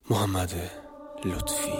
محمد لطفی.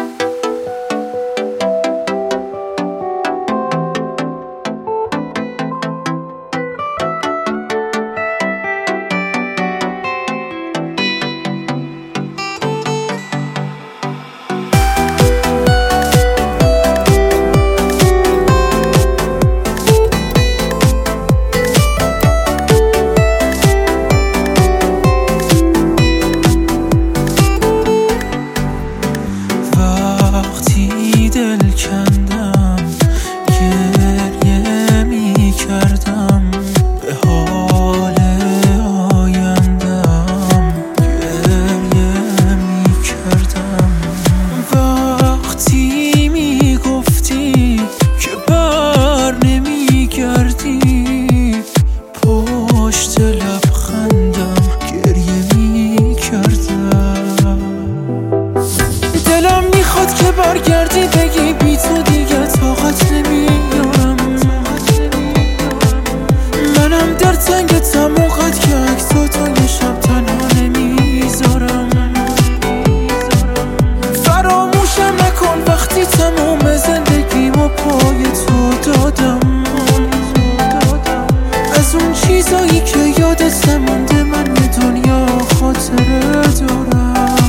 که برگردی بگی بی تو دیگه طاقت نمیارم. منم در تنگ تموقت که عکساتو یه شب تنها نمیذارم. فراموشم نکن وقتی تموم زندگیمو پای تو دادم. از اون چیزایی که یادت نمونده من یه دنیا خاطره دارم.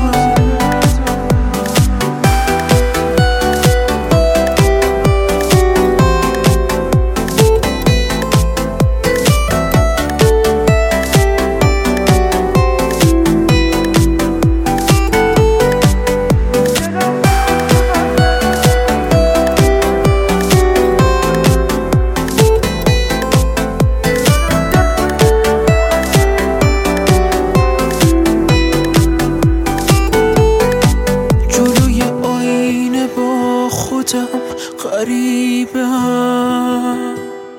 غریبم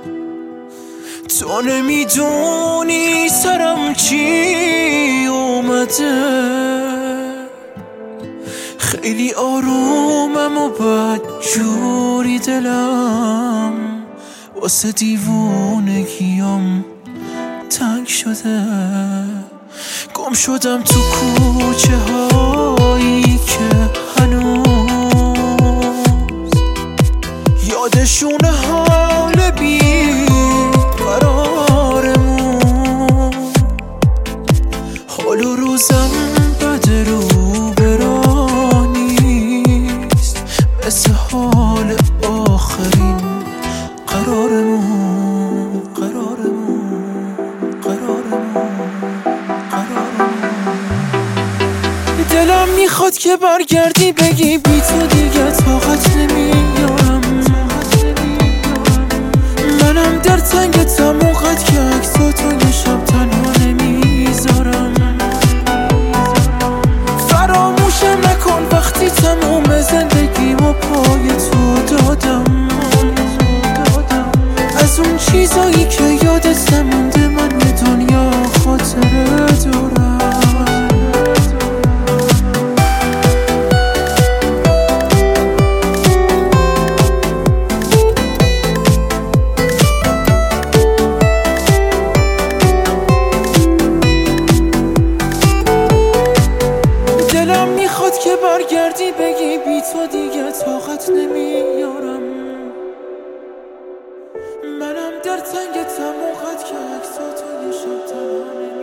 تو نمیدونی سرم چی اومده. خیلی آرومم و بدجوری دلم واسه دیوونگیم تنگ شده. گم شدم تو کوچه هایی که هنوز یادشون حال بی قرارمون. حال و روزم بده رو برانیست مثل حال آخرین قرارمون. دلم میخواد که برگردی بگی بی تو دیگه طاقت نمیارم. منم در تنگ تموقت که عکساتو یه شب تنها نمیذارم. فراموشم نکن وقتی تموم زندگیمو پای تو دادم. از اون چیزایی که یادت نمونده من یه دنیا خاطره دارم. که برگردی بگی بی تو دیگه طاقت نمیارم. منم در تنگ تموقت که عکساتو یه شب تنها